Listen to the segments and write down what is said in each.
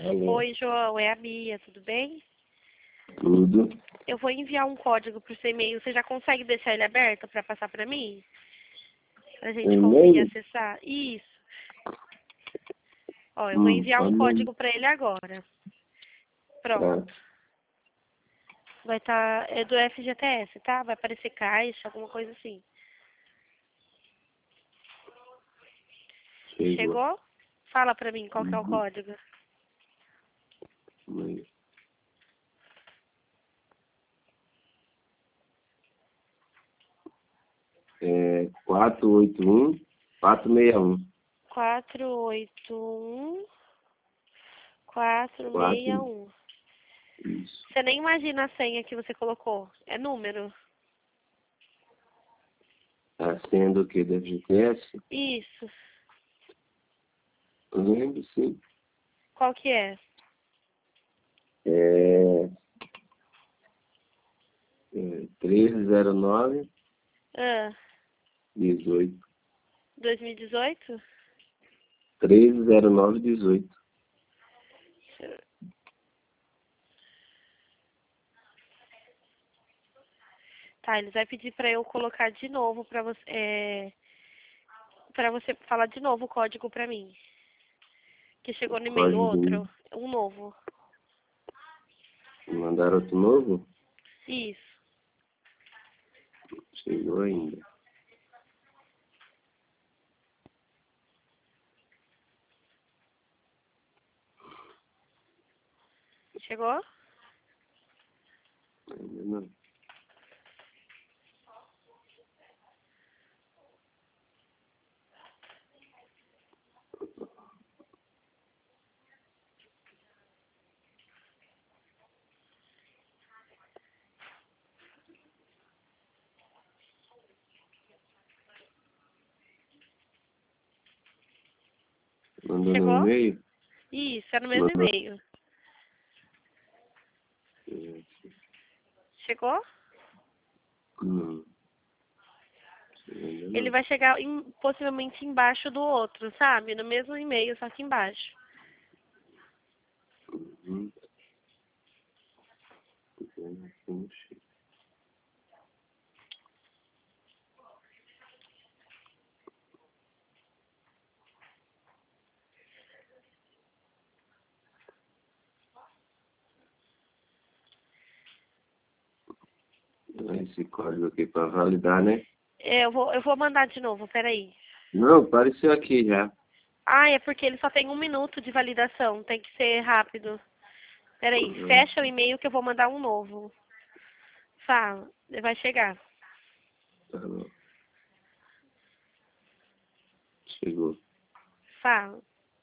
Alô, Oi, João, é a Bia, tudo bem? tudo? Eu vou enviar um código pro seu e-mail. Você já consegue deixar ele aberto para passar para mim? Pra gente conseguir E-mail? acessar? Isso. Ó, eu vou enviar um Pode código para ele agora. tá. Pronto. Vai estar, é do FGTS, tá? Vai aparecer caixa, alguma coisa assim. Chegou. Chegou? Fala pra mim qual que é o Uhum. código. E-mail. É 481-461. 4, 481-461. isso. Você nem imagina a senha que você colocou. É número. Tá sendo o que da FGTS? Isso. Lembro, sim. Qual que é? É 1309-18. Ah, 2018? 1309-18. Tá, eles vai pedir pra eu colocar de novo pra você, pra você falar de novo o código pra mim. Que chegou no e-mail Código. outro, um novo. Mandaram outro novo? Isso. Chegou ainda. Chegou? Ainda não. Mandou no Chegou? e-mail? Isso, é no mesmo Mandou. e-mail. Chegou? Não. Ainda Ele não. vai chegar possivelmente embaixo do outro, sabe? No mesmo e-mail, só que embaixo. Uhum. Esse código aqui para validar, né? Eu vou mandar de novo, peraí. Não, apareceu aqui já. Ah, é porque ele só tem 1 minuto de validação, tem que ser rápido. Peraí, Uhum. fecha o e-mail que eu vou mandar um novo. Fala, vai chegar. Tá bom. Chegou. Fala.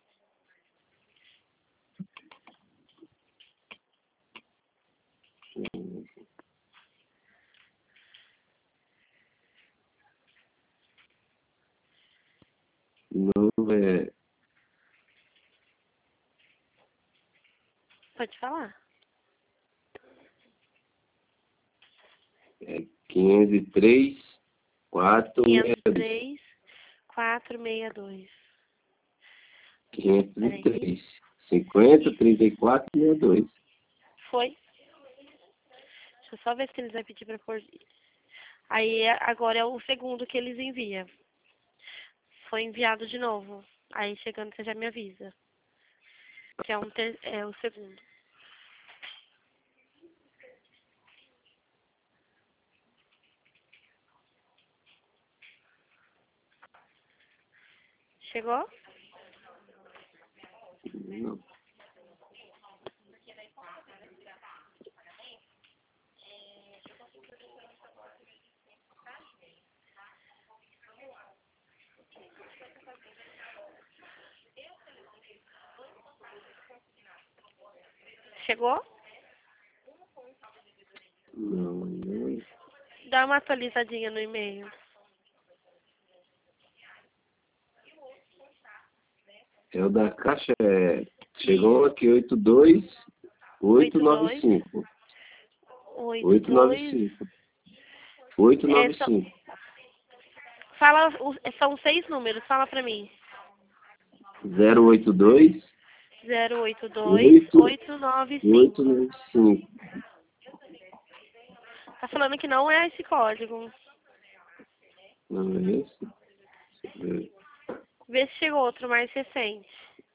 Novo Pode falar. é 503 462. 503 462. Peraí. 503 50 34 62. Foi. Deixa eu só ver se eles vão pedir pra pôr. Aí agora é o segundo que eles enviam. Foi enviado de novo. Aí chegando você já me avisa. Que é o segundo. Chegou? Não. Chegou? Não, não. Dá uma atualizadinha no e-mail. É o da caixa. Isso. Chegou aqui 82 82895. 82. 895. É, são, 895. fala, são 6 números, fala pra mim. 082 082 895. 895. Tá falando que não é esse código. Não é esse? Deixa eu ver. Vê se chegou outro mais recente.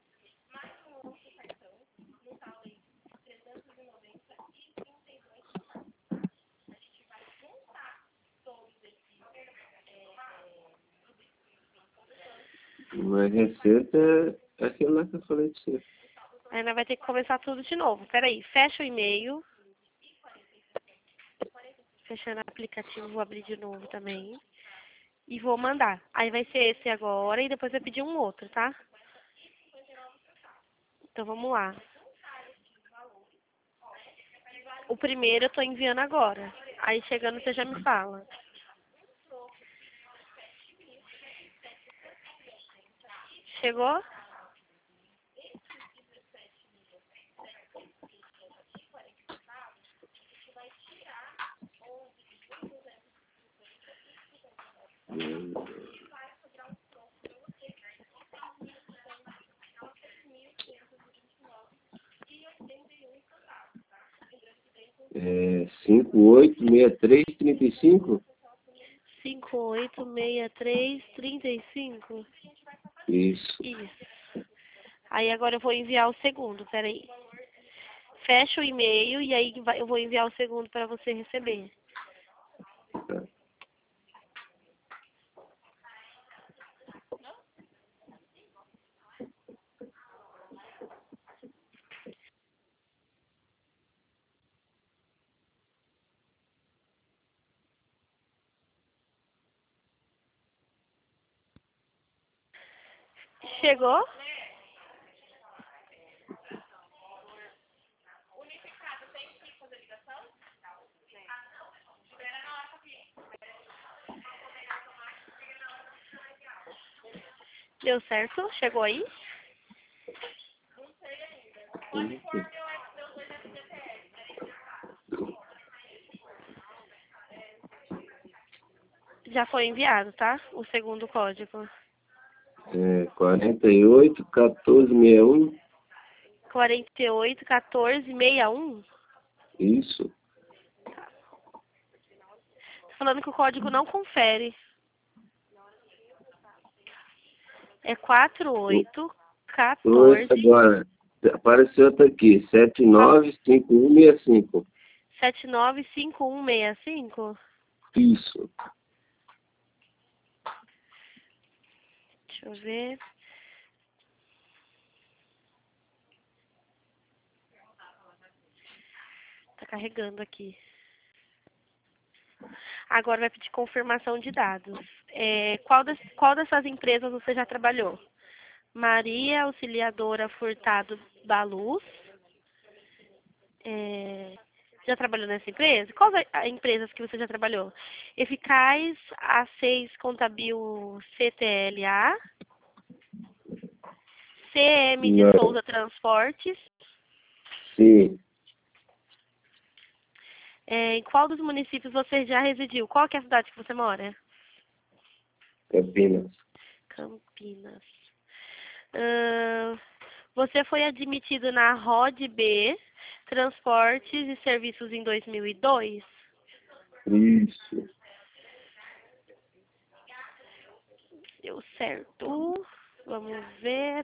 Uma receita é aquele lá que eu falei de você. Aí nós vai ter que começar tudo de novo. Peraí, fecha o e-mail. Fechando o aplicativo, vou abrir de novo também. E vou mandar. Aí vai ser esse agora e depois vai pedir um outro, tá? Então vamos lá. O primeiro eu tô enviando agora. Aí chegando você já me fala. Chegou? É 586335? 586335. Isso. Isso. Aí agora eu vou enviar o segundo, peraí. Fecha o e-mail e aí eu vou enviar o segundo para você receber. Tá. Chegou? Deu certo? Chegou aí? Já foi enviado, tá? O segundo código. 481461. 481461. Isso. Tá falando que o código não confere. É 4814 Agora, apareceu outra aqui. 795165. 795165. Isso. Deixa eu ver. Tá carregando aqui. Agora vai pedir confirmação de dados. Qual dessas empresas você já trabalhou? Maria Auxiliadora Furtado Baluz. Já trabalhou nessa empresa? Quais as empresas que você já trabalhou? Eficaz, A6 Contabil CTLA, CM de Não. Souza Transportes. Sim. Em qual dos municípios você já residiu? Qual que é a cidade que você mora? Campinas. Campinas. Você foi admitido na ROD B, Transportes e Serviços em 2002? Isso. Deu certo. Vamos ver.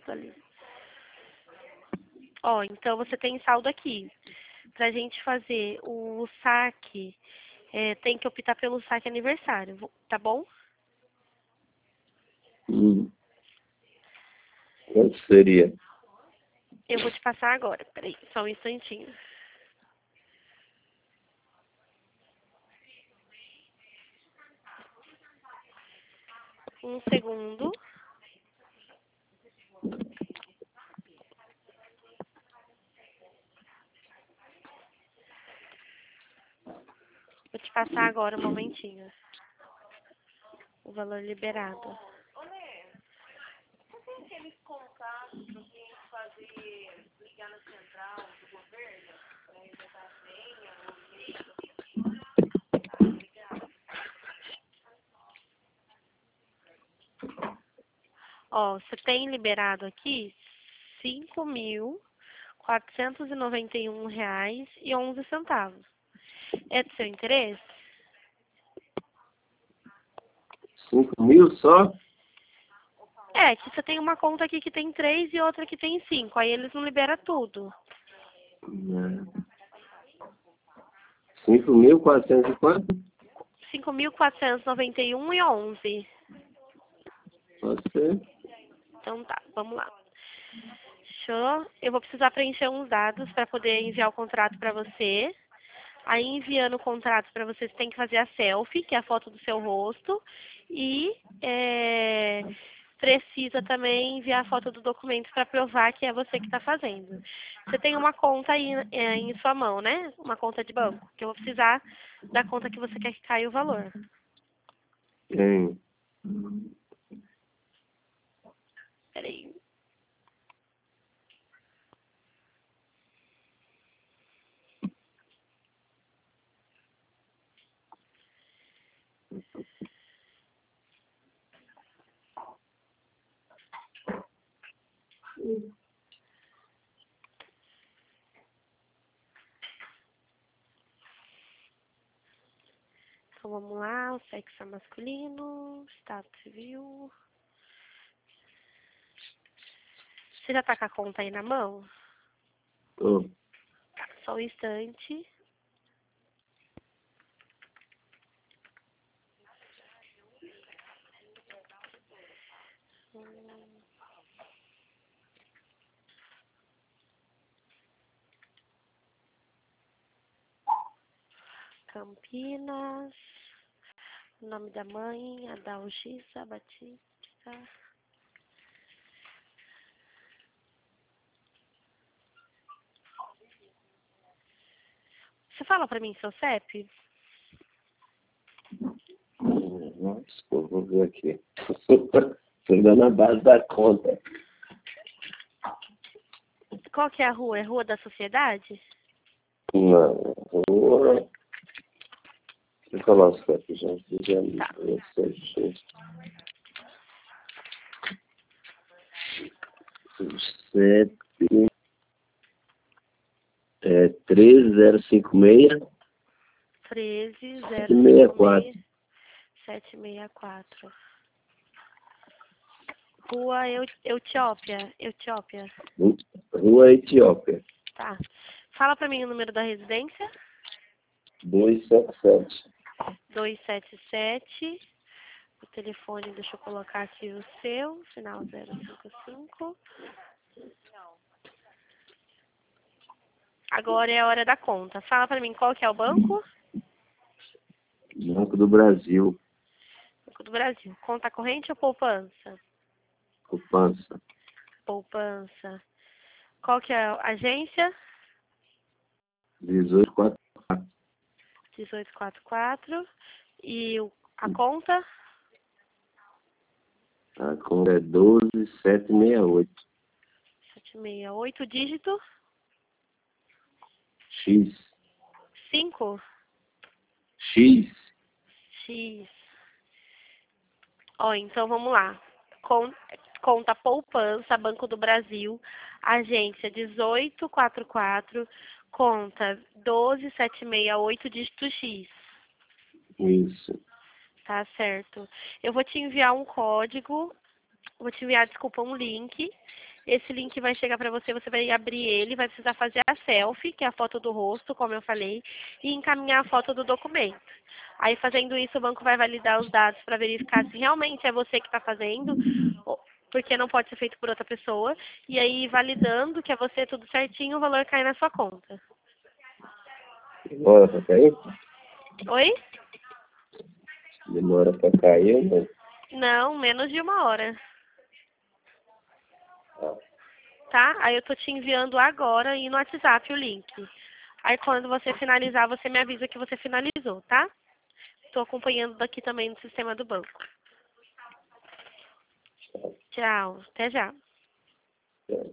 Ó, então você tem saldo aqui. Pra gente fazer o saque, tem que optar pelo saque aniversário, tá bom? Quanto seria? Eu vou te passar agora. Peraí, só um instantinho. Um segundo. Vou te passar agora um momentinho. O valor liberado. Ó, você tem liberado aqui R$ 5.491,11. É do seu interesse? 5.000 só? É, que você tem uma conta aqui que tem 3 e outra que tem 5. Aí eles não liberam tudo. 5.400 e quanto? 5.491,11. Pode ser. Então tá, vamos lá. Eu vou precisar preencher uns dados para poder enviar o contrato para você. Aí, enviando o contrato para você, você tem que fazer a selfie, que é a foto do seu rosto. E precisa também enviar a foto do documento para provar que é você que está fazendo. Você tem uma conta aí em sua mão, né? Uma conta de banco, que eu vou precisar da conta que você quer que caia o valor. Tem. Peraí. Então, vamos lá. O sexo é masculino. Estado civil. Você já tá com a conta aí na mão? Tô. Tá, só um instante. Campinas. O nome da mãe, Adalgisa Batista. Você fala pra mim seu CEP? Nossa, eu vou ver aqui. Tô dando a base da conta. Qual que é a rua? É Rua da Sociedade? Não, vou... Deixa eu falar os CEP, gente. Tá. O CEP é 13056 13056 764. Rua Etiópia. Rua Etiópia. Tá. Fala pra mim o número da residência. 277. 277. O telefone, deixa eu colocar aqui o seu, final 055. Agora é a hora da conta. Fala pra mim qual que é o banco? Banco do Brasil. Banco do Brasil. Conta corrente ou poupança? Poupança. Poupança. Qual que é a agência? 1844. 1844. E a conta? A conta é 12768. 768. Dígito? X. 5? X. X. Ó, então vamos lá. Conta poupança, Banco do Brasil, agência 1844, conta 12768, dígito X. Isso. Tá certo. Eu vou te enviar um código, vou te enviar, desculpa, um link. Esse link vai chegar para você, você vai abrir ele, vai precisar fazer a selfie, que é a foto do rosto, como eu falei, e encaminhar a foto do documento. Aí, fazendo isso, o banco vai validar os dados para verificar se realmente é você que está fazendo, porque não pode ser feito por outra pessoa. E aí, validando que é você tudo certinho, o valor cai na sua conta. Demora pra cair? Oi? Demora pra cair, né? Não, menos de 1 hora. Ah, Tá? Aí eu tô te enviando agora aí no WhatsApp o link. Aí quando você finalizar, você me avisa que você finalizou, tá? Tô acompanhando daqui também no sistema do banco. Tchau. Até já. é.